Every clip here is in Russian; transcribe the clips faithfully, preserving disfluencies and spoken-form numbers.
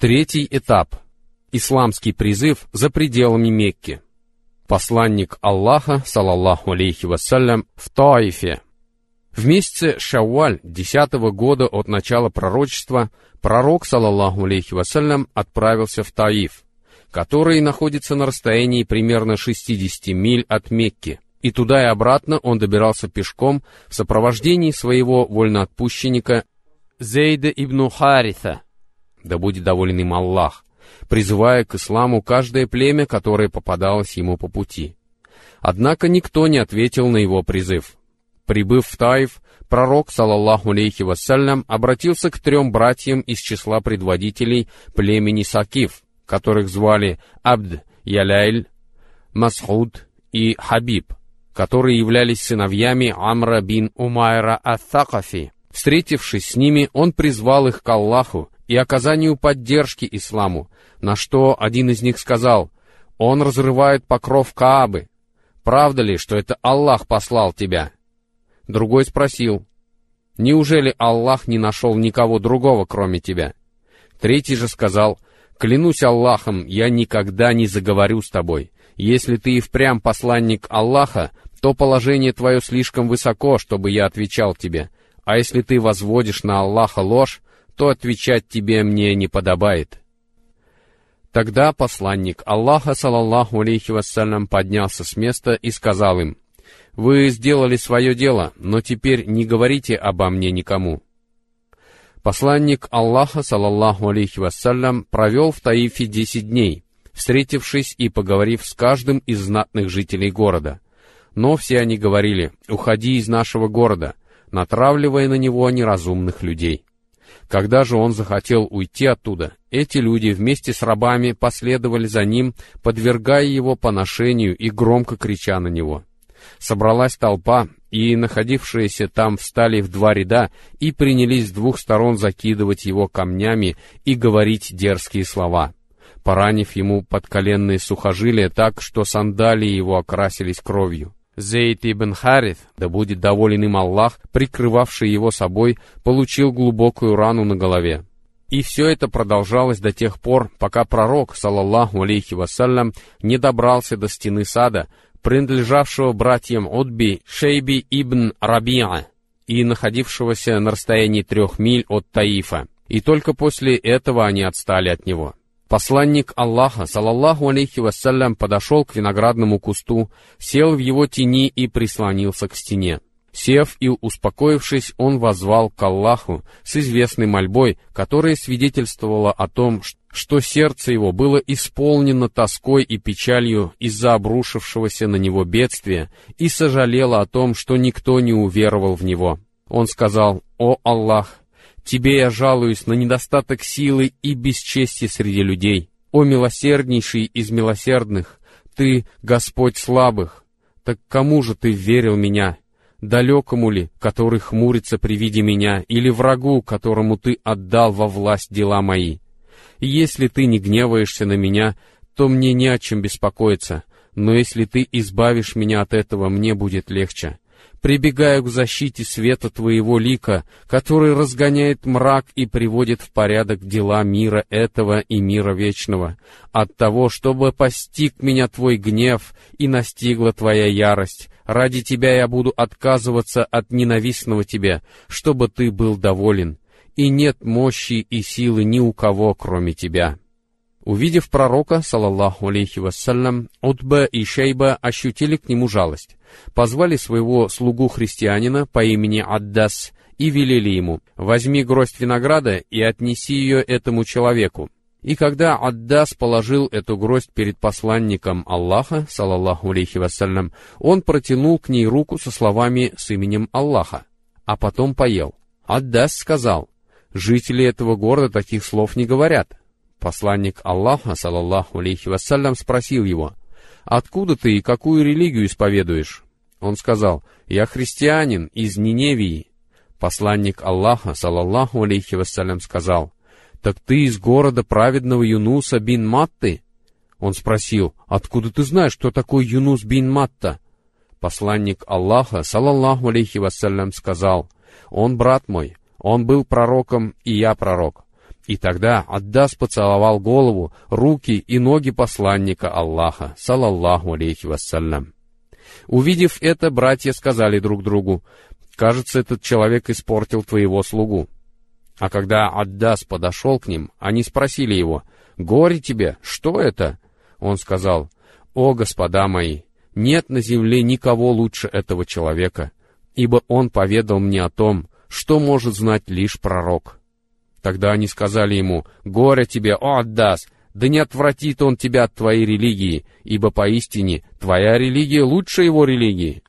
Третий этап. Исламский призыв за пределами Мекки. Посланник Аллаха, салаллаху алейхи вассалям, в Таифе. В месяце Шавваль, десятого года от начала пророчества, пророк, салаллаху алейхи вассалям, отправился в Таиф, который находится на расстоянии примерно шестьдесят миль от Мекки, и туда и обратно он добирался пешком в сопровождении своего вольноотпущенника Зейда ибн Хариса, да будет доволен им Аллах, призывая к исламу каждое племя, которое попадалось ему по пути. Однако никто не ответил на его призыв. Прибыв в Таиф, пророк, салаллаху алейхи вассалям, обратился к трем братьям из числа предводителей племени Сакиф, которых звали Абд Яляйль, Масхуд и Хабиб, которые являлись сыновьями Амра бин Умайра ат-Такафи. Встретившись с ними, он призвал их к Аллаху и оказанию поддержки исламу, на что один из них сказал: «Он разрывает покров Каабы. Правда ли, что это Аллах послал тебя?» Другой спросил: «Неужели Аллах не нашел никого другого, кроме тебя?» Третий же сказал: «Клянусь Аллахом, я никогда не заговорю с тобой. Если ты и впрямь посланник Аллаха, то положение твое слишком высоко, чтобы я отвечал тебе, а если ты возводишь на Аллаха ложь, то отвечать тебе мне не подобает». Тогда посланник Аллаха, салаллаху алейхи вассалям, поднялся с места и сказал им: «Вы сделали свое дело, но теперь не говорите обо мне никому». Посланник Аллаха, салаллаху алейхи вассалям, провел в Таифе десять дней, встретившись и поговорив с каждым из знатных жителей города. Но все они говорили: «Уходи из нашего города», натравливая на него неразумных людей. Когда же он захотел уйти оттуда, эти люди вместе с рабами последовали за ним, подвергая его поношению и громко крича на него. Собралась толпа, и находившиеся там встали в два ряда и принялись с двух сторон закидывать его камнями и говорить дерзкие слова, поранив ему подколенные сухожилия так, что сандалии его окрасились кровью. Зейд ибн Харис, да будет доволен им Аллах, прикрывавший его собой, получил глубокую рану на голове. И все это продолжалось до тех пор, пока пророк, салаллаху алейхи вассалям, не добрался до стены сада, принадлежавшего братьям Утби, Шейби ибн Рабиа, и находившегося на расстоянии трех миль от Таифа, и только после этого они отстали от него. Посланник Аллаха, салаллаху алейхи вассалям, подошел к виноградному кусту, сел в его тени и прислонился к стене. Сев и успокоившись, он воззвал к Аллаху с известной мольбой, которая свидетельствовала о том, что сердце его было исполнено тоской и печалью из-за обрушившегося на него бедствия, и сожалело о том, что никто не уверовал в него. Он сказал: «О Аллах! Тебе я жалуюсь на недостаток силы и бесчестия среди людей. О милосерднейший из милосердных, Ты, Господь слабых! Так кому же Ты верил меня? Далекому ли, который хмурится при виде меня, или врагу, которому Ты отдал во власть дела мои? И если Ты не гневаешься на меня, то мне не о чем беспокоиться, но если Ты избавишь меня от этого, мне будет легче. Прибегаю к защите света Твоего лика, который разгоняет мрак и приводит в порядок дела мира этого и мира вечного, от того, чтобы постиг меня Твой гнев и настигла Твоя ярость. Ради Тебя я буду отказываться от ненавистного Тебе, чтобы Ты был доволен, и нет мощи и силы ни у кого, кроме Тебя». Увидев пророка, салаллаху алейхи вассалям, Утба и Шейба ощутили к нему жалость, позвали своего слугу-христианина по имени Аддас и велели ему: «Возьми гроздь винограда и отнеси ее этому человеку». И когда Аддас положил эту гроздь перед посланником Аллаха, салаллаху алейхи вассалям, он протянул к ней руку со словами с именем Аллаха, а потом поел. Аддас сказал: «Жители этого города таких слов не говорят». Посланник Аллаха, салаллаху алейхи вассалям, спросил его: «Откуда ты и какую религию исповедуешь?» Он сказал: «Я христианин из Ниневии». Посланник Аллаха, салаллаху алейхи вассалям, сказал: «Так ты из города праведного Юнуса бин Матты?» Он спросил: «Откуда ты знаешь, кто такой Юнус бин Матта?» Посланник Аллаха, салаллаху алейхи вассалям, сказал: «Он брат мой, он был пророком, и я пророк. И тогда Аддас поцеловал голову, руки и ноги посланника Аллаха, салаллаху алейхи вассалям. Увидев это, братья сказали друг другу: «Кажется, этот человек испортил твоего слугу». А когда Аддас подошел к ним, они спросили его: «Горе тебе, что это?» Он сказал: «О, господа мои, нет на земле никого лучше этого человека, ибо он поведал мне о том, что может знать лишь пророк». Тогда они сказали ему: «Горе тебе, о Аддас, да не отвратит он тебя от твоей религии, ибо поистине твоя религия лучше его религии».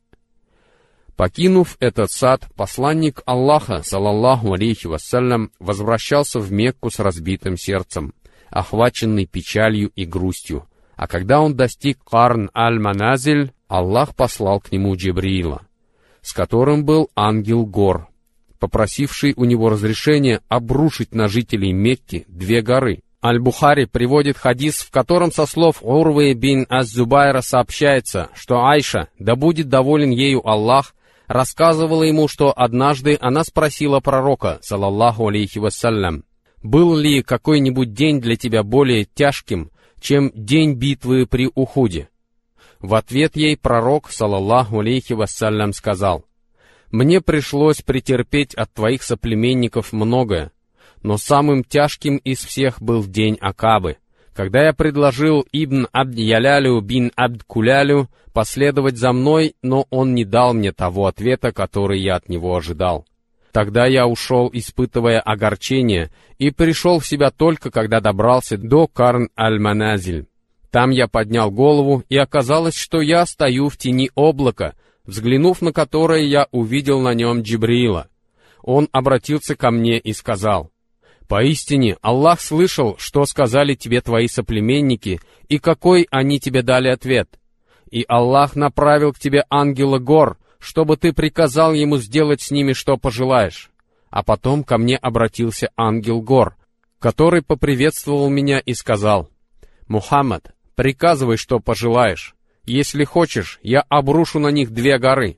Покинув этот сад, посланник Аллаха, салаллаху алейхи вассалям, возвращался в Мекку с разбитым сердцем, охваченный печалью и грустью. А когда он достиг Карн аль-Маназиль, Аллах послал к нему Джибриила, с которым был ангел гор, попросивший у него разрешения обрушить на жителей Мекки две горы. Аль-Бухари приводит хадис, в котором со слов Урвы бин аз-Зубайра сообщается, что Айша, да будет доволен ею Аллах, рассказывала ему, что однажды она спросила пророка, салаллаху алейхи вассалям: «Был ли какой-нибудь день для тебя более тяжким, чем день битвы при Ухуде?» В ответ ей пророк, салаллаху алейхи вассалям, сказал: «Мне пришлось претерпеть от твоих соплеменников многое, но самым тяжким из всех был день Акабы, когда я предложил Ибн Абд-Ялялю бин Абд-Кулялю последовать за мной, но он не дал мне того ответа, который я от него ожидал. Тогда я ушел, испытывая огорчение, и пришел в себя только, когда добрался до Карн-аль-Маназиль. Там я поднял голову, и оказалось, что я стою в тени облака, взглянув на которое, я увидел на нем Джибриила. Он обратился ко мне и сказал: «Поистине, Аллах слышал, что сказали тебе твои соплеменники, и какой они тебе дали ответ. И Аллах направил к тебе ангела гор, чтобы ты приказал ему сделать с ними, что пожелаешь». А потом ко мне обратился ангел гор, который поприветствовал меня и сказал: «Мухаммад, приказывай, что пожелаешь. Если хочешь, я обрушу на них две горы».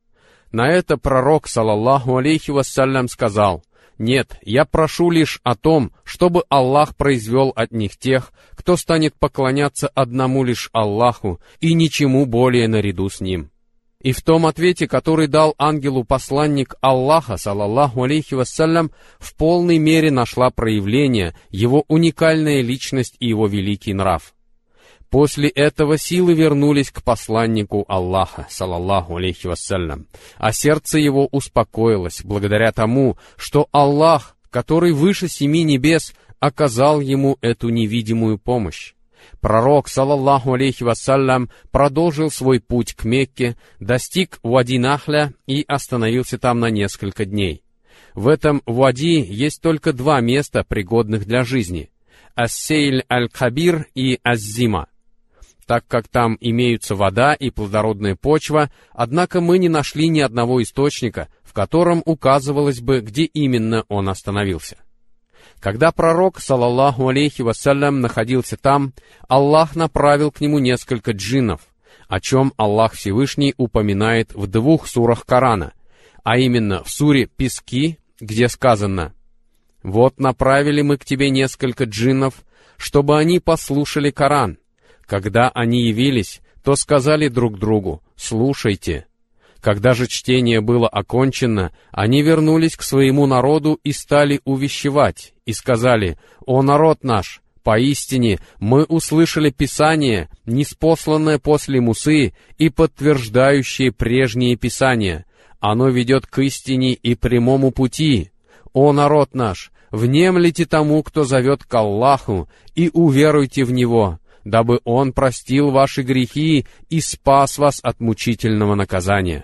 На это пророк, салаллаху алейхи вассалям, сказал: «Нет, я прошу лишь о том, чтобы Аллах произвел от них тех, кто станет поклоняться одному лишь Аллаху и ничему более наряду с Ним». И в том ответе, который дал ангелу посланник Аллаха, салаллаху алейхи вассалям, в полной мере нашла проявление его уникальная личность и его великий нрав. После этого силы вернулись к посланнику Аллаха, салаллаху алейхи вассалям, а сердце его успокоилось благодаря тому, что Аллах, который выше семи небес, оказал ему эту невидимую помощь. Пророк, салаллаху алейхи вассалям, продолжил свой путь к Мекке, достиг Вади Нахля и остановился там на несколько дней. В этом Вади есть только два места, пригодных для жизни — Ас-Сейль аль-Кабир и Аз-Зима. Так как там имеются вода и плодородная почва, однако мы не нашли ни одного источника, в котором указывалось бы, где именно он остановился. Когда пророк, салаллаху алейхи вассалям, находился там, Аллах направил к нему несколько джиннов, о чем Аллах Всевышний упоминает в двух сурах Корана, а именно в суре «Пески», где сказано: «Вот направили мы к тебе несколько джиннов, чтобы они послушали Коран. Когда они явились, то сказали друг другу: слушайте». Когда же чтение было окончено, они вернулись к своему народу и стали увещевать, и сказали: «О народ наш, поистине мы услышали Писание, ниспосланное после Мусы и подтверждающее прежние Писания. Оно ведет к истине и прямому пути. О народ наш, внемлите тому, кто зовет к Аллаху, и уверуйте в Него, дабы Он простил ваши грехи и спас вас от мучительного наказания».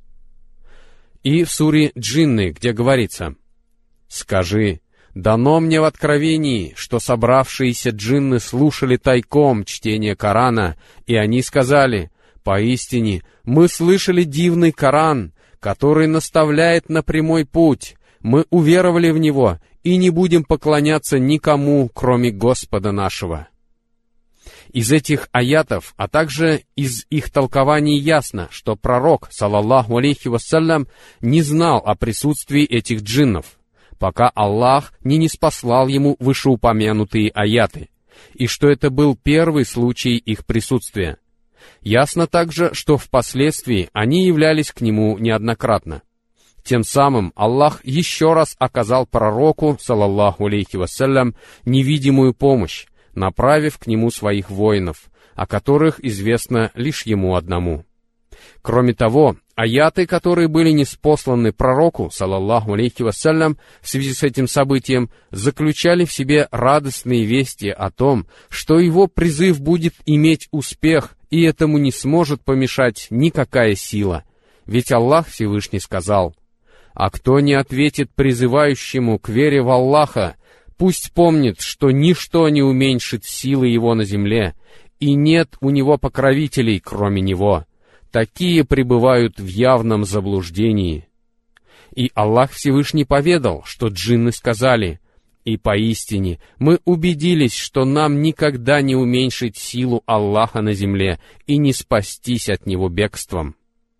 И в суре Джинны, где говорится: «Скажи, дано мне в откровении, что собравшиеся джинны слушали тайком чтение Корана, и они сказали: поистине мы слышали дивный Коран, который наставляет на прямой путь. Мы уверовали в него и не будем поклоняться никому, кроме Господа нашего». Из этих аятов, а также из их толкований ясно, что пророк, салаллаху алейхи вассалям, не знал о присутствии этих джиннов. пока Аллах не ниспослал ему вышеупомянутые аяты, и что это был первый случай их присутствия. Ясно также, что впоследствии они являлись к нему неоднократно. Тем самым Аллах еще раз оказал пророку, салаллаху алейхи вассалям, невидимую помощь, направив к нему своих воинов, о которых известно лишь ему одному. Кроме того, аяты, которые были ниспосланы пророку, салаллаху алейхи вассалям, в связи с этим событием, заключали в себе радостные вести о том, что его призыв будет иметь успех, и этому не сможет помешать никакая сила. Ведь Аллах Всевышний сказал: «А кто не ответит призывающему к вере в Аллаха, пусть помнит, что ничто не уменьшит силы его на земле, и нет у него покровителей, кроме него. Такие пребывают в явном заблуждении». И Аллах Всевышний поведал, что джинны сказали: «И поистине мы убедились, что нам никогда не уменьшить силу Аллаха на земле и не спастись от него бегством».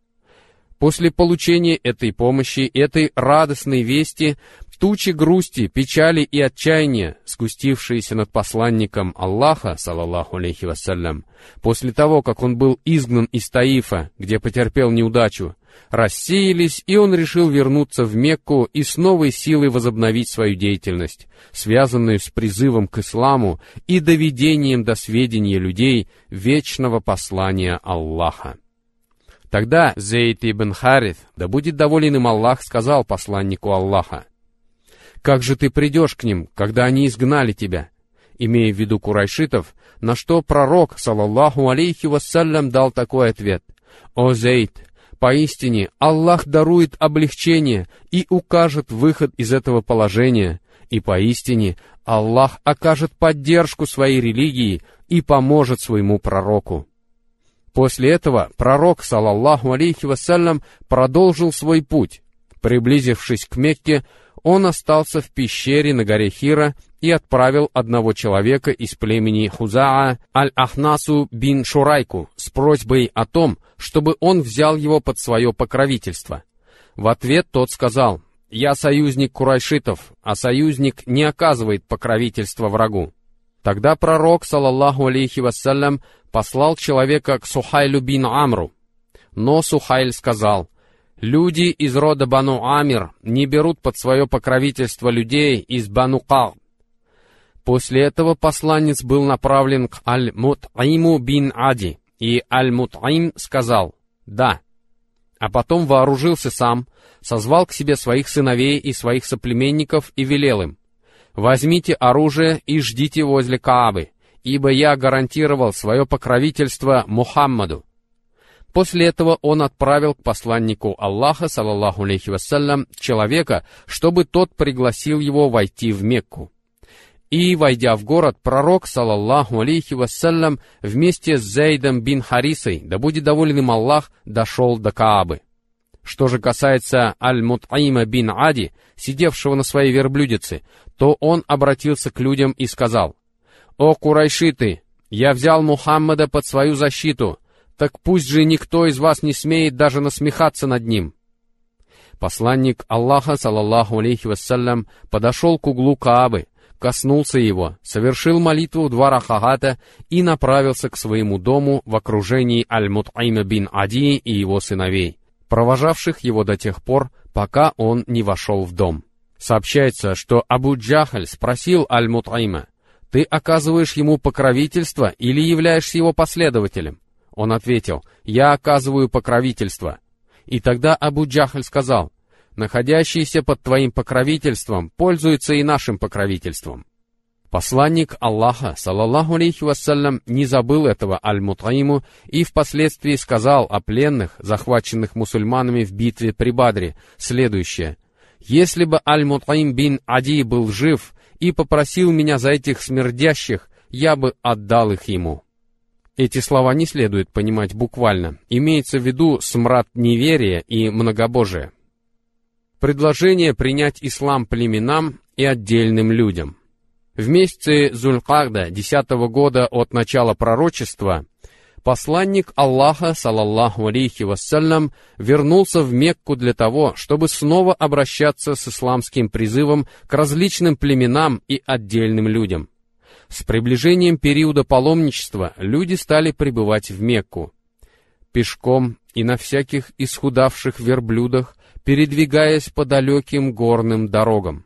После получения этой помощи, этой радостной вести, тучи грусти, печали и отчаяния, сгустившиеся над посланником Аллаха, салаллаху алейхи вассалям, после того, как он был изгнан из Таифа, где потерпел неудачу, рассеялись, и он решил вернуться в Мекку и с новой силой возобновить свою деятельность, связанную с призывом к исламу и доведением до сведения людей вечного послания Аллаха. Тогда Зейд ибн Харith, да будет доволен им Аллах, сказал посланнику Аллаха: «Как же ты придешь к ним, когда они изгнали тебя?» Имея в виду курайшитов, на что пророк, салаллаху алейхи вассалям, дал такой ответ: «О Зейд, поистине Аллах дарует облегчение и укажет выход из этого положения, и поистине Аллах окажет поддержку своей религии и поможет своему пророку». После этого пророк, салаллаху алейхи вассалям, продолжил свой путь. Приблизившись к Мекке, он остался в пещере на горе Хира и отправил одного человека из племени Хузаа, Аль-Ахнасу бин Шурайку, с просьбой о том, чтобы он взял его под свое покровительство. В ответ тот сказал: «Я союзник курайшитов, а союзник не оказывает покровительства врагу». Тогда пророк, салаллаху алейхи вассалям, послал человека к Сухайлю бин Амру. Но Сухайль сказал: «Люди из рода Бану Амир не берут под свое покровительство людей из Бану Ка'б». После этого посланец был направлен к Аль-Мут'иму бин Ади, и Аль-Мут'им сказал: «Да». А потом вооружился сам, созвал к себе своих сыновей и своих соплеменников и велел им: «Возьмите оружие и ждите возле Каабы, ибо я гарантировал свое покровительство Мухаммаду». После этого он отправил к посланнику Аллаха, салаллаху алейхи вассалям, человека, чтобы тот пригласил его войти в Мекку. И, войдя в город, пророк, салаллаху алейхи вассалям, вместе с Зейдом бин Харисой, да будет доволен им Аллах, дошел до Каабы. Что же касается Аль-Мут'има бин Ади, сидевшего на своей верблюдице, то он обратился к людям и сказал: «О курайшиты, я взял Мухаммада под свою защиту, так пусть же никто из вас не смеет даже насмехаться над ним». Посланник Аллаха, салаллаху алейхи вассалям, подошел к углу Каабы, коснулся его, совершил молитву в два ракагата и направился к своему дому в окружении Аль-Мут'има бин Ади и его сыновей, провожавших его до тех пор, пока он не вошел в дом. Сообщается, что Абу Джахаль спросил Аль-Мут'има: «Ты оказываешь ему покровительство или являешься его последователем?» Он ответил: «Я оказываю покровительство». И тогда Абу Джахаль сказал: «Находящийся под твоим покровительством пользуется и нашим покровительством». Посланник Аллаха, салаллаху алейхи вассалям, не забыл этого Аль-Мут'иму и впоследствии сказал о пленных, захваченных мусульманами в битве при Бадре, следующее: «Если бы Аль-Мут'им бин Ади был жив и попросил меня за этих смердящих, я бы отдал их ему». Эти слова не следует понимать буквально. Имеется в виду смрад неверия и многобожия. Предложение принять ислам племенам и отдельным людям. В месяце Зуль-Ка'да десятого года от начала пророчества Посланник Аллаха, салаллаху алейхи вассалям, вернулся в Мекку для того, чтобы снова обращаться с исламским призывом к различным племенам и отдельным людям. С приближением периода паломничества люди стали прибывать в Мекку. Пешком и на всяких исхудавших верблюдах, передвигаясь по далеким горным дорогам.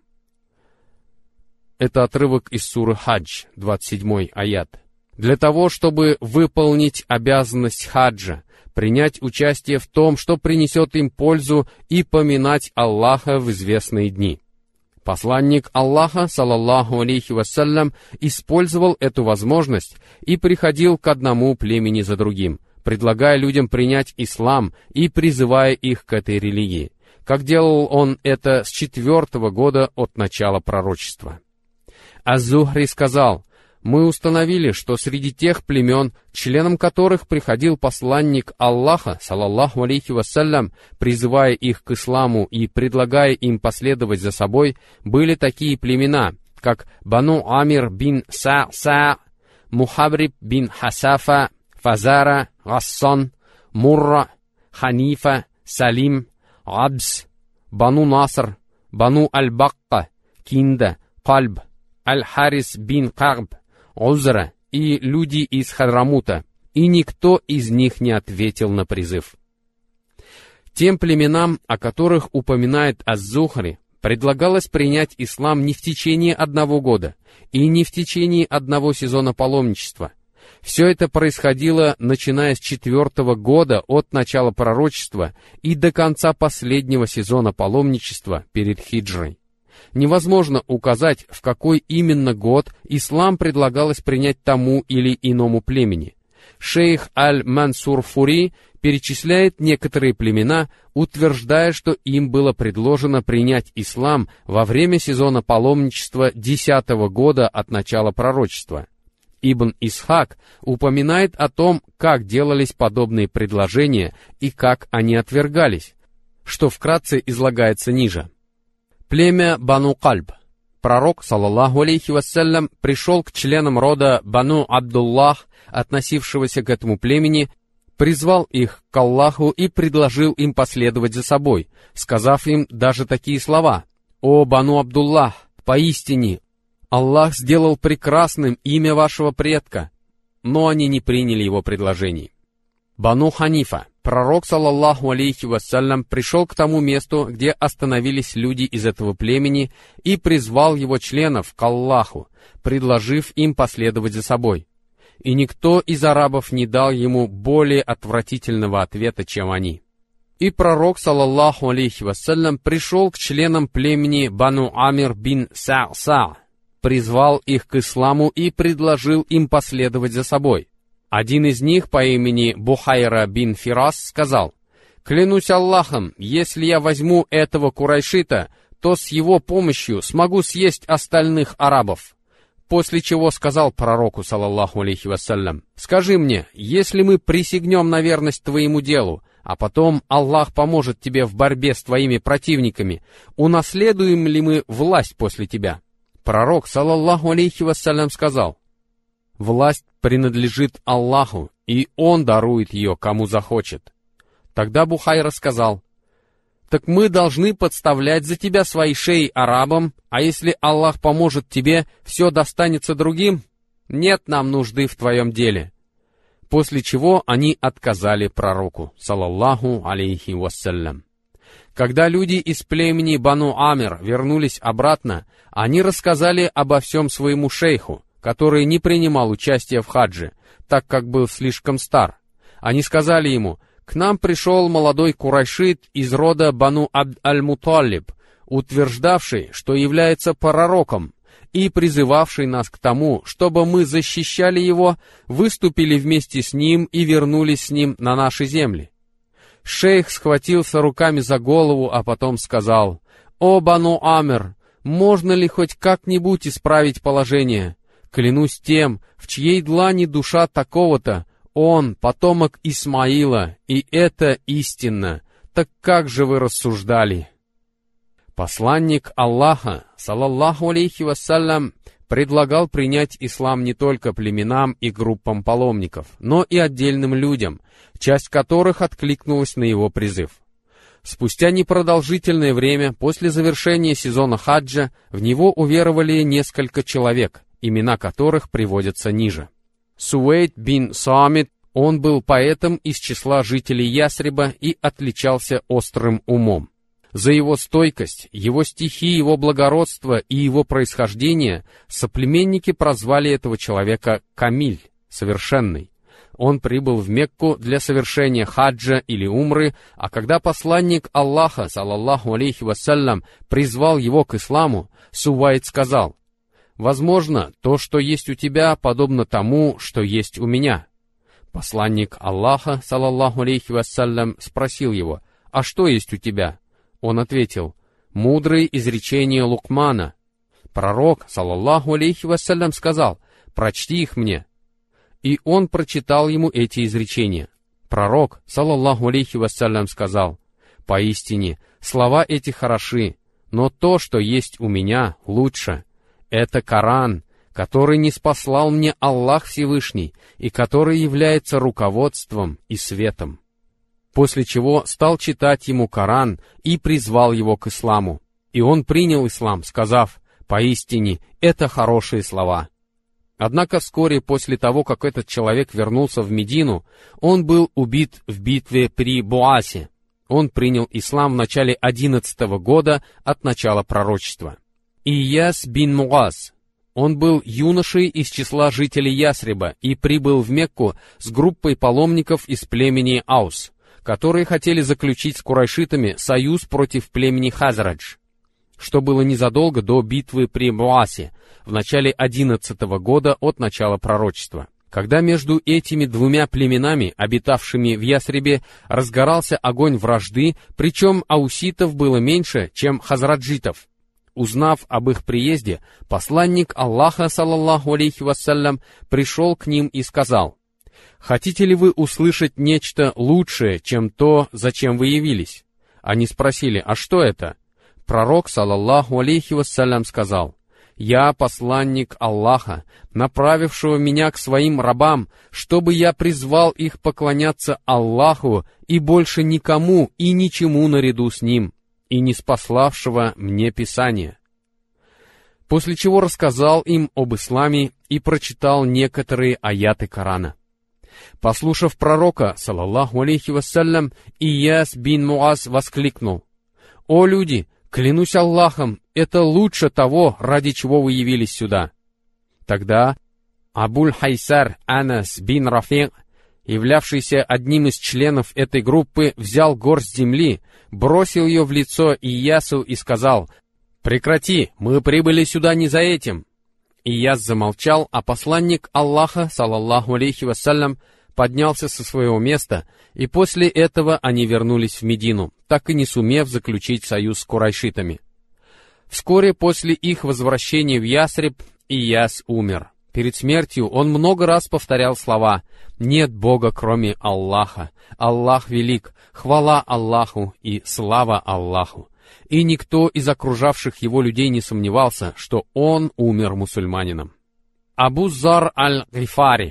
Это отрывок из суры Хадж, двадцать седьмой аят. Для того, чтобы выполнить обязанность хаджа, принять участие в том, что принесет им пользу, и поминать Аллаха в известные дни. Посланник Аллаха, салаллаху алейхи вассалям, использовал эту возможность и приходил к одному племени за другим, предлагая людям принять ислам и призывая их к этой религии, как делал он это с четвертого года от начала пророчества. Аз-Зухри сказал: «Мы установили, что среди тех племен, членам которых приходил посланник Аллаха, салаллаху алейхи вассалям, призывая их к исламу и предлагая им последовать за собой, были такие племена, как Бану Амир бин Са-Са, Мухабриб бин Хасафа, Фазара, Гассан, Мурра, Ханифа, Салим, Абс, Бану Наср, Бану Аль-Бакка, Кинда, Кальб, Аль-Харис бин Кагб, Узра и люди из Хадрамута, и никто из них не ответил на призыв». Тем племенам, о которых упоминает Аз-Зухри, предлагалось принять ислам не в течение одного года и не в течение одного сезона паломничества. Все это происходило, начиная с четвертого года от начала пророчества и до конца последнего сезона паломничества перед хиджрой. Невозможно указать, в какой именно год ислам предлагалось принять тому или иному племени. Шейх Аль-Мансур Фури перечисляет некоторые племена, утверждая, что им было предложено принять ислам во время сезона паломничества десятого года от начала пророчества. Ибн Исхак упоминает о том, как делались подобные предложения и как они отвергались, что вкратце излагается ниже. Племя Бану Кальб. Пророк, салаллаху алейхи вассалям, пришел к членам рода Бану Абдуллах, относившегося к этому племени, призвал их к Аллаху и предложил им последовать за собой, сказав им даже такие слова: «О Бану Абдуллах, поистине Аллах сделал прекрасным имя вашего предка», но они не приняли его предложений. Бану Ханифа. Пророк, салаллаху алейхи вассалям, пришел к тому месту, где остановились люди из этого племени, и призвал его членов к Аллаху, предложив им последовать за собой. И никто из арабов не дал ему более отвратительного ответа, чем они. И пророк, салаллаху алейхи вассалям, пришел к членам племени Бану Амир бин Са-Са, призвал их к исламу и предложил им последовать за собой. Один из них по имени Бухайра бин Фирас сказал: «Клянусь Аллахом, если я возьму этого курайшита, то с его помощью смогу съесть остальных арабов». После чего сказал пророку, салаллаху алейхи вассалям: «Скажи мне, если мы присягнем на верность твоему делу, а потом Аллах поможет тебе в борьбе с твоими противниками, унаследуем ли мы власть после тебя?» Пророк, салаллаху алейхи вассалям, сказал: «Власть принадлежит Аллаху, и Он дарует ее, кому захочет». Тогда Бухайра сказал: «Так мы должны подставлять за тебя свои шеи арабам, а если Аллах поможет тебе, все достанется другим? Нет нам нужды в твоем деле». После чего они отказали пророку, салаллаху алейхи вассалям. Когда люди из племени Бану Амир вернулись обратно, они рассказали обо всем своему шейху, который не принимал участия в хадже, так как был слишком стар. Они сказали ему: «К нам пришел молодой курайшит из рода Бану Абд аль-Муталиб, утверждавший, что является пророком, и призывавший нас к тому, чтобы мы защищали его, выступили вместе с ним и вернулись с ним на наши земли». Шейх схватился руками за голову, а потом сказал: «О Бану Амир, можно ли хоть как-нибудь исправить положение? Клянусь тем, в чьей длани душа такого-то, он потомок Исмаила, и это истинно. Так как же вы рассуждали?» Посланник Аллаха, салаллаху алейхи вассалям, предлагал принять ислам не только племенам и группам паломников, но и отдельным людям, часть которых откликнулась на его призыв. Спустя непродолжительное время после завершения сезона хаджа в него уверовали несколько человек, имена которых приводятся ниже. Суэйд бин Самит, он был поэтом из числа жителей Ясриба и отличался острым умом. За его стойкость, его стихи, его благородство и его происхождение соплеменники прозвали этого человека Камиль, совершенный. Он прибыл в Мекку для совершения хаджа или умры, а когда посланник Аллаха, салаллаху алейхи вассалям, призвал его к исламу, Сувайд сказал: «Возможно, то, что есть у тебя, подобно тому, что есть у меня». Посланник Аллаха, салаллаху алейхи вассалям, спросил его: «А что есть у тебя?» Он ответил: «Мудрые изречения Лукмана». Пророк, салаллаху алейхи вассалям, сказал: «Прочти их мне». И он прочитал ему эти изречения. Пророк, салаллаху алейхи вассалям, сказал: «Поистине, слова эти хороши, но то, что есть у меня, лучше. Это Коран, который ниспослал мне Аллах Всевышний, и который является руководством и светом». После чего стал читать ему Коран и призвал его к исламу. И он принял ислам, сказав: «Поистине, это хорошие слова». Однако вскоре после того, как этот человек вернулся в Медину, он был убит в битве при Буасе. Он принял ислам в начале одиннадцатого года от начала пророчества. Ияс бин Муаз. Он был юношей из числа жителей Ясриба и прибыл в Мекку с группой паломников из племени Аус, которые хотели заключить с курайшитами союз против племени Хазрадж, что было незадолго до битвы при Буасе, в начале одиннадцатого года от начала пророчества, когда между этими двумя племенами, обитавшими в Ясрибе, разгорался огонь вражды, причем ауситов было меньше, чем хазраджитов. Узнав об их приезде, посланник Аллаха, салаллаху алейхи вассалям, пришел к ним и сказал: «Хотите ли вы услышать нечто лучшее, чем то, зачем вы явились?» Они спросили: «А что это?» Пророк, салаллаху алейхи вассалям, сказал: «Я посланник Аллаха, направившего меня к своим рабам, чтобы я призвал их поклоняться Аллаху и больше никому и ничему наряду с Ним, и ниспославшего мне Писание». После чего рассказал им об исламе и прочитал некоторые аяты Корана. Послушав пророка, салаллаху алейхи вассалям, Ияс бин Муаз воскликнул: «О люди, клянусь Аллахом, это лучше того, ради чего вы явились сюда». Тогда Абуль-Хайсар Анас бин Рафи, являвшийся одним из членов этой группы, взял горсть земли, бросил ее в лицо Иясу и сказал: «Прекрати, мы прибыли сюда не за этим». Ияс замолчал, а посланник Аллаха, салаллаху алейхи вассалям, поднялся со своего места, и после этого они вернулись в Медину, так и не сумев заключить союз с курайшитами. Вскоре после их возвращения в Ясриб Ияс умер. Перед смертью он много раз повторял слова: «Нет Бога, кроме Аллаха, Аллах велик, хвала Аллаху и слава Аллаху». И никто из окружавших его людей не сомневался, что он умер мусульманином. Абу Зар аль-Гифари.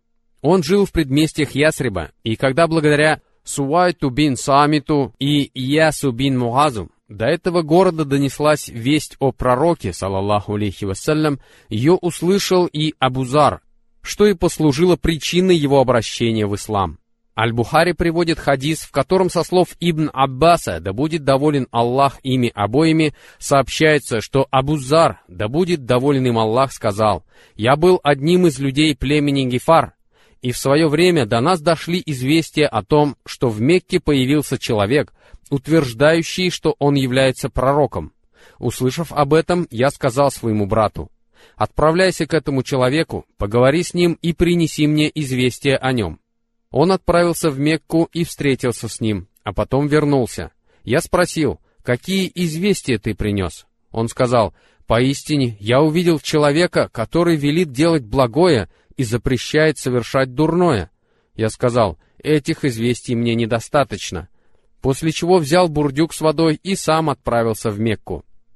Он жил в предместьях Ясриба, и когда благодаря Суайту бин Самиту и Иясу бин Муазу до этого города донеслась весть о пророке, салаллаху алейхи вассалям, ее услышал и Абу Зар, что и послужило причиной его обращения в ислам. Аль-Бухари приводит хадис, в котором со слов Ибн Аббаса, да будет доволен Аллах ими обоими, сообщается, что Абу Зар, да будет доволен им Аллах, сказал: «Я был одним из людей племени Гифар, и в свое время до нас дошли известия о том, что в Мекке появился человек, утверждающий, что он является пророком. Услышав об этом, я сказал своему брату: отправляйся к этому человеку, поговори с ним и принеси мне известие о нем». Он отправился в Мекку и встретился с ним, а потом вернулся. Я спросил: «Какие известия ты принес?» Он сказал: «Поистине, я увидел человека, который велит делать благое и запрещает совершать дурное». Я сказал: «Этих известий мне недостаточно», после чего взял бурдюк с водой и сам отправился в Мекку.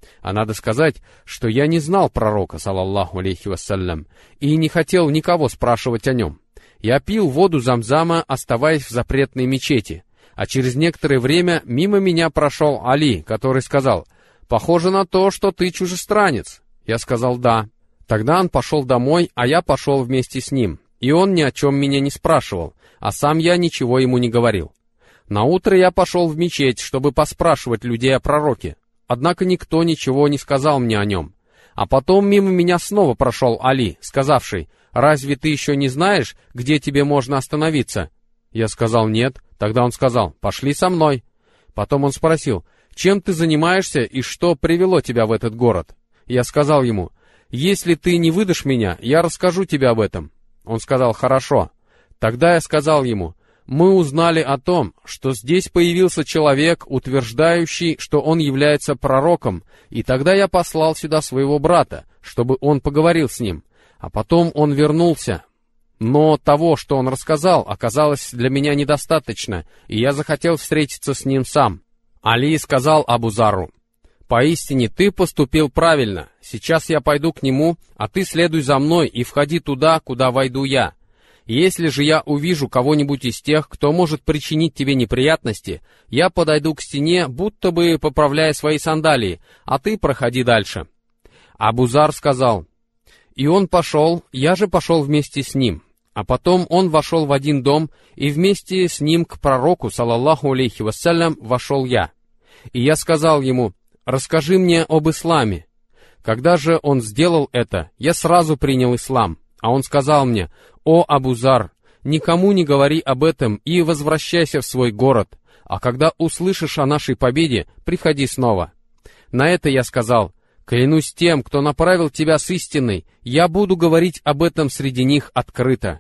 А надо сказать, что я не знал пророка, салаллаху алейхи вассалям, и не хотел никого спрашивать о нем. Я пил воду Замзама, оставаясь в запретной мечети, а через некоторое время мимо меня прошел Али, который сказал: «Похоже на то, что ты чужестранец». Я сказал: «Да». Тогда он пошел домой, а я пошел вместе с ним, и он ни о чем меня не спрашивал, а сам я ничего ему не говорил. Наутро я пошел в мечеть, чтобы поспрашивать людей о пророке, однако никто ничего не сказал мне о нем. А потом мимо меня снова прошел Али, сказавший: «Разве ты еще не знаешь, где тебе можно остановиться?» Я сказал: «Нет». Тогда он сказал: «Пошли со мной». Потом он спросил: «Чем ты занимаешься и что привело тебя в этот город?» Я сказал ему: «Если ты не выдашь меня, я расскажу тебе об этом». Он сказал: «Хорошо». Тогда я сказал ему: «Мы узнали о том, что здесь появился человек, утверждающий, что он является пророком, и тогда я послал сюда своего брата, чтобы он поговорил с ним, а потом он вернулся. Но того, что он рассказал, оказалось для меня недостаточно, и я захотел встретиться с ним сам». Али сказал Абу Зарру: «Поистине ты поступил правильно. Сейчас я пойду к нему, а ты следуй за мной и входи туда, куда войду я. Если же я увижу кого-нибудь из тех, кто может причинить тебе неприятности, я подойду к стене, будто бы поправляя свои сандалии, а ты проходи дальше». Абу Зар сказал: «И он пошел, я же пошел вместе с ним. А потом он вошел в один дом, и вместе с ним к пророку, салаллаху алейхи вассалям, вошел я. И я сказал ему: расскажи мне об исламе. Когда же он сделал это, я сразу принял ислам. А он сказал мне: о Абу Зар, никому не говори об этом и возвращайся в свой город, а когда услышишь о нашей победе, приходи снова. На это я сказал: клянусь тем, кто направил тебя с истиной, я буду говорить об этом среди них открыто.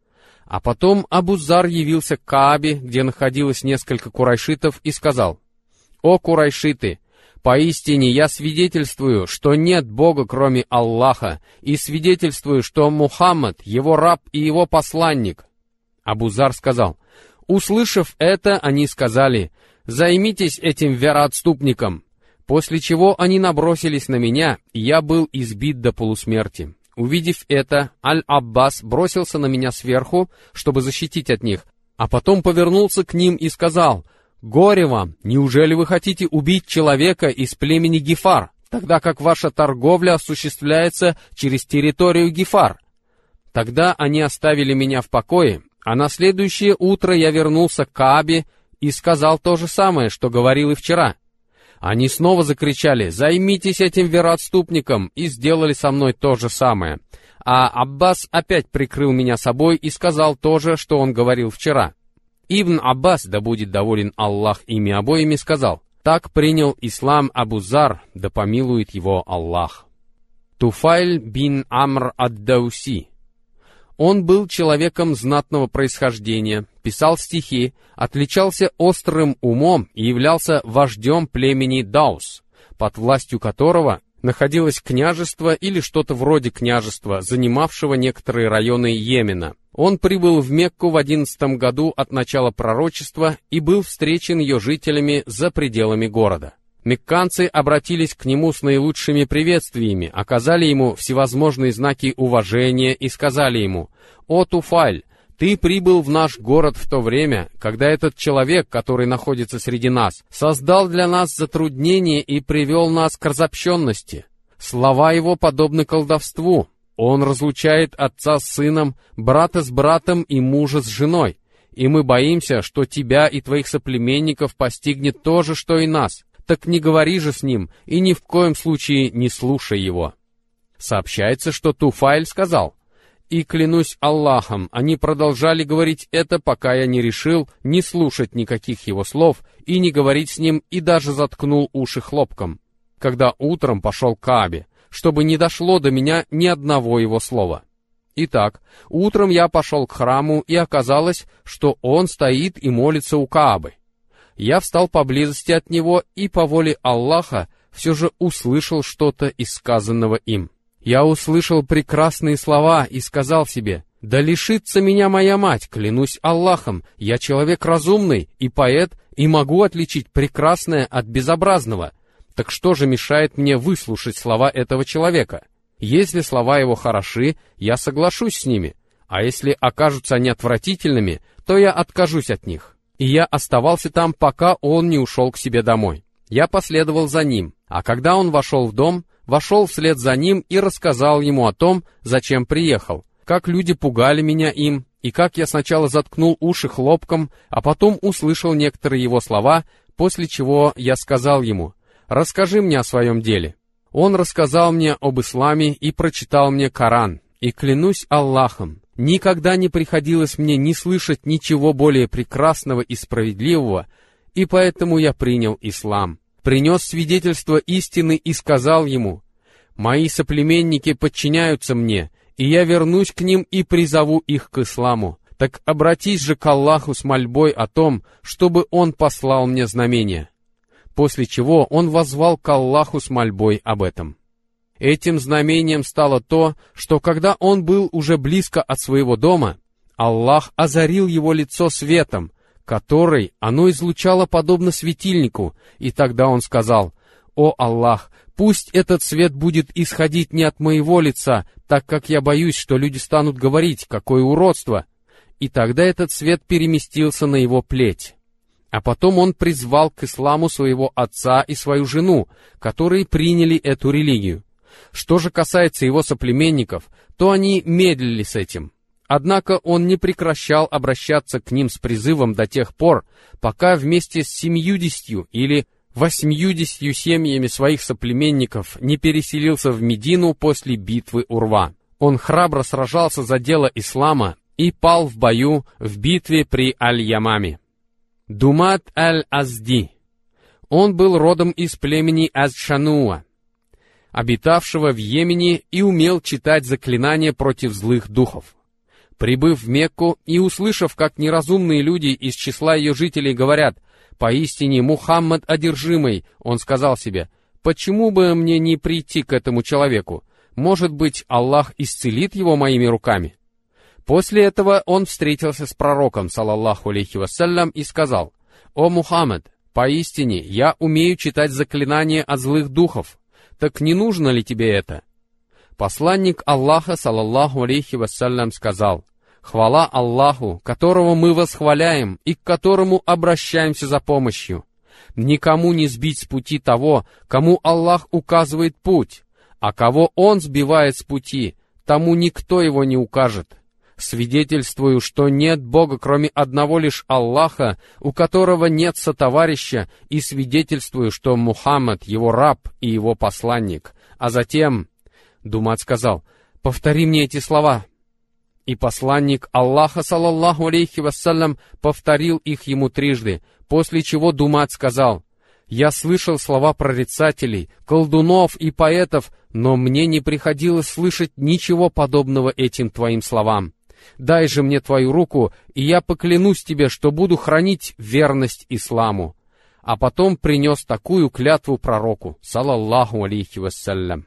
А потом Абу Зар явился к Каабе, где находилось несколько курайшитов, и сказал: о курайшиты, поистине я свидетельствую, что нет Бога, кроме Аллаха, и свидетельствую, что Мухаммад, его раб и его посланник. Абу Зар сказал: услышав это, они сказали: займитесь этим вероотступником. После чего они набросились на меня, и я был избит до полусмерти. Увидев это, Аль-Аббас бросился на меня сверху, чтобы защитить от них, а потом повернулся к ним и сказал: «Горе вам! Неужели вы хотите убить человека из племени Гифар, тогда как ваша торговля осуществляется через территорию Гифар?» Тогда они оставили меня в покое, а на следующее утро я вернулся к Каабе и сказал то же самое, что говорил и вчера. Они снова закричали: «Займитесь этим вероотступником», и сделали со мной то же самое. А Аббас опять прикрыл меня собой и сказал то же, что он говорил вчера. Ибн Аббас, да будет доволен Аллах ими обоими, сказал: «Так принял ислам Абу Зар, да помилует его Аллах». Туфайль бин Амр ад-Дауси. Он был человеком знатного происхождения, писал стихи, отличался острым умом и являлся вождем племени Даус, под властью которого находилось княжество или что-то вроде княжества, занимавшего некоторые районы Йемена. Он прибыл в Мекку в одиннадцатом году от начала пророчества и был встречен ее жителями за пределами города. Мекканцы обратились к нему с наилучшими приветствиями, оказали ему всевозможные знаки уважения и сказали ему: «О Туфайль, ты прибыл в наш город в то время, когда этот человек, который находится среди нас, создал для нас затруднение и привел нас к разобщенности. Слова его подобны колдовству. Он разлучает отца с сыном, брата с братом и мужа с женой. И мы боимся, что тебя и твоих соплеменников постигнет то же, что и нас. Так не говори же с ним, и ни в коем случае не слушай его». Сообщается, что Туфайль сказал: «И клянусь Аллахом, они продолжали говорить это, пока я не решил не слушать никаких его слов и не говорить с ним, и даже заткнул уши хлопком, когда утром пошел к Каабе, чтобы не дошло до меня ни одного его слова. Итак, утром я пошел к храму, и оказалось, что он стоит и молится у Каабы. Я встал поблизости от него и по воле Аллаха все же услышал что-то из сказанного им. Я услышал прекрасные слова и сказал себе: «Да лишится меня моя мать, клянусь Аллахом, я человек разумный и поэт, и могу отличить прекрасное от безобразного. Так что же мешает мне выслушать слова этого человека? Если слова его хороши, я соглашусь с ними, а если окажутся они отвратительными, то я откажусь от них. И я оставался там, пока он не ушел к себе домой. Я последовал за ним, а когда он вошел в дом, вошел вслед за ним и рассказал ему о том, зачем приехал, как люди пугали меня им, и как я сначала заткнул уши хлопком, а потом услышал некоторые его слова, после чего я сказал ему: «Расскажи мне о своем деле». Он рассказал мне об исламе и прочитал мне Коран, и клянусь Аллахом, никогда не приходилось мне ни слышать ничего более прекрасного и справедливого, и поэтому я принял ислам, принес свидетельство истины и сказал ему: «Мои соплеменники подчиняются мне, и я вернусь к ним и призову их к исламу. Так обратись же к Аллаху с мольбой о том, чтобы Он послал мне знамения». После чего он воззвал к Аллаху с мольбой об этом. Этим знамением стало то, что когда он был уже близко от своего дома, Аллах озарил его лицо светом, который оно излучало подобно светильнику, и тогда он сказал: «О Аллах, пусть этот свет будет исходить не от моего лица, так как я боюсь, что люди станут говорить, какое уродство». И тогда этот свет переместился на его плеть. А потом он призвал к исламу своего отца и свою жену, которые приняли эту религию. Что же касается его соплеменников, то они медлили с этим. Однако он не прекращал обращаться к ним с призывом до тех пор, пока вместе с семьюдесятью или восьмьюдесятью семьями своих соплеменников не переселился в Медину после битвы Урва. Он храбро сражался за дело ислама и пал в бою в битве при Аль-Ямаме. Думат аль-Азди. Он был родом из племени Аз-Шануа, обитавшего в Йемене, и умел читать заклинания против злых духов. Прибыв в Мекку и услышав, как неразумные люди из числа ее жителей говорят: «Поистине Мухаммад одержимый», он сказал себе: «Почему бы мне не прийти к этому человеку? Может быть, Аллах исцелит его моими руками?» После этого он встретился с пророком, салаллаху алейхи вассалям, и сказал: «О Мухаммад, поистине я умею читать заклинания от злых духов. Так не нужно ли тебе это?» Посланник Аллаха, салаллаху алейхи вассалям, сказал: «Хвала Аллаху, которого мы восхваляем и к которому обращаемся за помощью. Никому не сбить с пути того, кому Аллах указывает путь, а кого Он сбивает с пути, тому никто его не укажет. Свидетельствую, что нет Бога, кроме одного лишь Аллаха, у которого нет сотоварища, и свидетельствую, что Мухаммад его раб и его посланник». А затем Думат сказал: «Повтори мне эти слова». И посланник Аллаха, салаллаху алейхи вассалям, повторил их ему трижды, после чего Думат сказал: «Я слышал слова прорицателей, колдунов и поэтов, но мне не приходилось слышать ничего подобного этим твоим словам. Дай же мне твою руку, и я поклянусь тебе, что буду хранить верность исламу». А потом принес такую клятву пророку, салаллаху алейхи вассалям.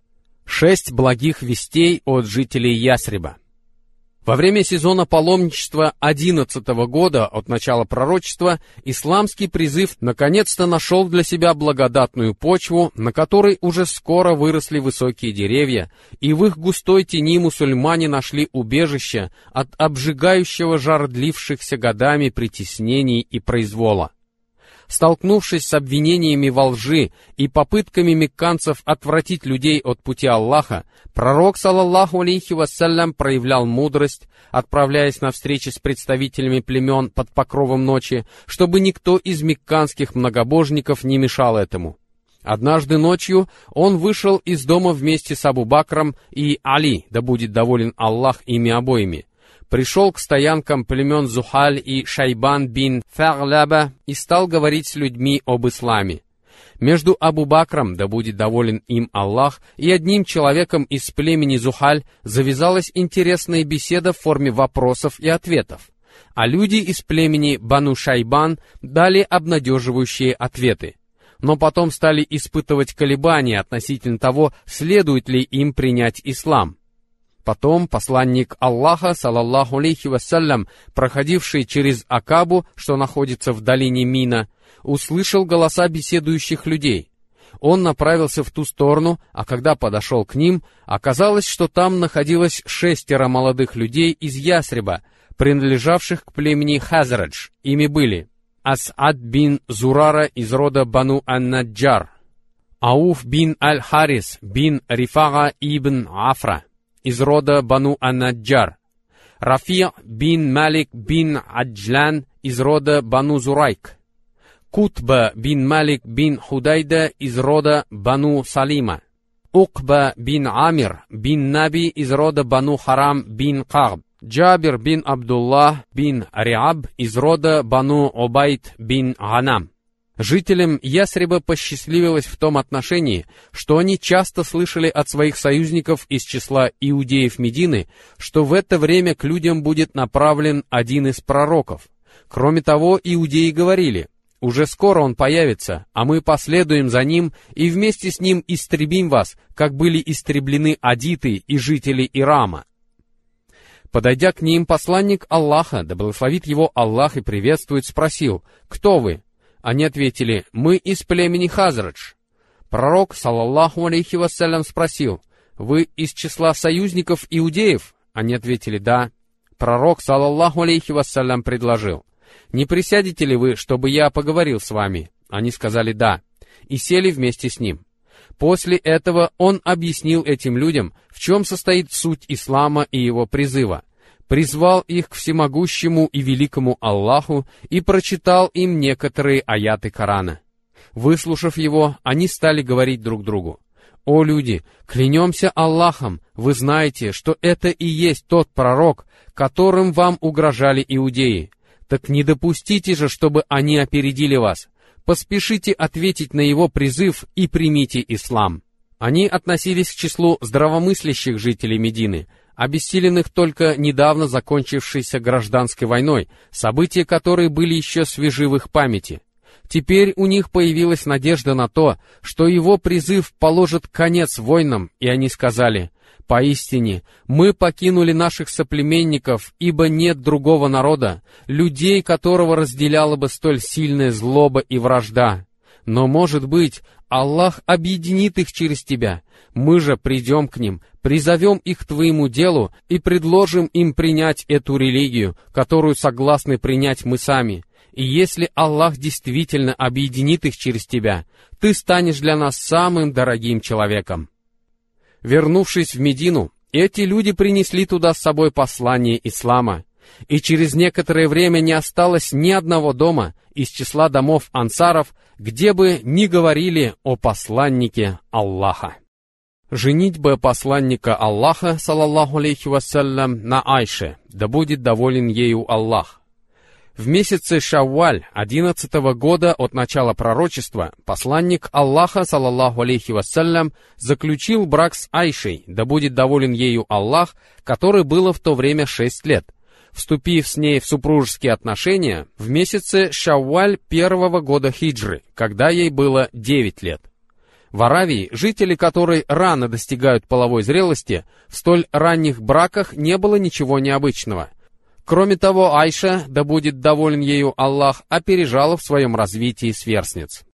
Шесть благих вестей от жителей Ясриба. Во время сезона паломничества одиннадцатого года от начала пророчества исламский призыв наконец-то нашел для себя благодатную почву, на которой уже скоро выросли высокие деревья, и в их густой тени мусульмане нашли убежище от обжигающего жар длившихся годами притеснений и произвола. Столкнувшись с обвинениями во лжи и попытками мекканцев отвратить людей от пути Аллаха, пророк, салаллаху алейхи вассалям, проявлял мудрость, отправляясь на встречи с представителями племен под покровом ночи, чтобы никто из мекканских многобожников не мешал этому. Однажды ночью он вышел из дома вместе с Абу Бакром и Али, да будет доволен Аллах ими обоими. Пришел к стоянкам племен Зухаль и Шайбан бин Фа'ляба и стал говорить с людьми об исламе. Между Абу Бакром, да будет доволен им Аллах, и одним человеком из племени Зухаль завязалась интересная беседа в форме вопросов и ответов, а люди из племени Бану Шайбан дали обнадеживающие ответы, но потом стали испытывать колебания относительно того, следует ли им принять ислам. Потом посланник Аллаха, салаллаху алейхи вассалям, проходивший через Акабу, что находится в долине Мина, услышал голоса беседующих людей. Он направился в ту сторону, а когда подошел к ним, оказалось, что там находилось шестеро молодых людей из Ясриба, принадлежавших к племени Хазрадж. Ими были Ас'ад бин Зурара из рода Бану ан-Наджар, Ауф бин аль-Харис бин Рифага ибн Афра из рода Бану ан-Наджар, Рафи бин Малик бин Аджлан из рода Бану Зурайк, Кутба бин Малик бин Худайда из рода Бану Салима, Укба бин Амир бин Наби из рода Бану Харам бин Кагб, Джабир бин Абдуллах бин Риаб из рода Бану Убайд бин Ганам. Жителям Ясриба посчастливилось в том отношении, что они часто слышали от своих союзников из числа иудеев Медины, что в это время к людям будет направлен один из пророков. Кроме того, иудеи говорили: «Уже скоро он появится, а мы последуем за ним и вместе с ним истребим вас, как были истреблены адиты и жители Ирама». Подойдя к ним, посланник Аллаха, да благословит его Аллах и приветствует, спросил: «Кто вы?» Они ответили: «Мы из племени Хазрадж». Пророк, саллаллаху алейхи вассалям, спросил: «Вы из числа союзников иудеев?» Они ответили: «Да». Пророк, саллаллаху алейхи вассалям, предложил: «Не присядете ли вы, чтобы я поговорил с вами?» Они сказали: «Да», и сели вместе с ним. После этого он объяснил этим людям, в чем состоит суть ислама и его призыва, призвал их к всемогущему и великому Аллаху и прочитал им некоторые аяты Корана. Выслушав его, они стали говорить друг другу: «О люди, клянемся Аллахом, вы знаете, что это и есть тот пророк, которым вам угрожали иудеи. Так не допустите же, чтобы они опередили вас. Поспешите ответить на его призыв и примите ислам». Они относились к числу здравомыслящих жителей Медины, обессиленных только недавно закончившейся гражданской войной, события которой были еще свежи в их памяти. Теперь у них появилась надежда на то, что его призыв положит конец войнам, и они сказали: «Поистине, мы покинули наших соплеменников, ибо нет другого народа, людей которого разделяла бы столь сильная злоба и вражда. Но, может быть, Аллах объединит их через тебя. Мы же придем к ним, призовем их к твоему делу и предложим им принять эту религию, которую согласны принять мы сами. И если Аллах действительно объединит их через тебя, ты станешь для нас самым дорогим человеком». Вернувшись в Медину, эти люди принесли туда с собой послание ислама, и через некоторое время не осталось ни одного дома из числа домов ансаров, где бы ни говорили о посланнике Аллаха. Женитьба посланника Аллаха, саллаллаху алейхи вассалям, на Айше, да будет доволен ею Аллах. В месяце Шавваль одиннадцатого года от начала пророчества посланник Аллаха, саллаллаху алейхи вассалям, заключил брак с Айшей, да будет доволен ею Аллах, которой было в то время шесть лет, вступив с ней в супружеские отношения в месяце Шавваль первого года хиджры, когда ей было девять лет. В Аравии, жители которой рано достигают половой зрелости, в столь ранних браках не было ничего необычного. Кроме того, Айша, да будет доволен ею Аллах, опережала в своем развитии сверстниц.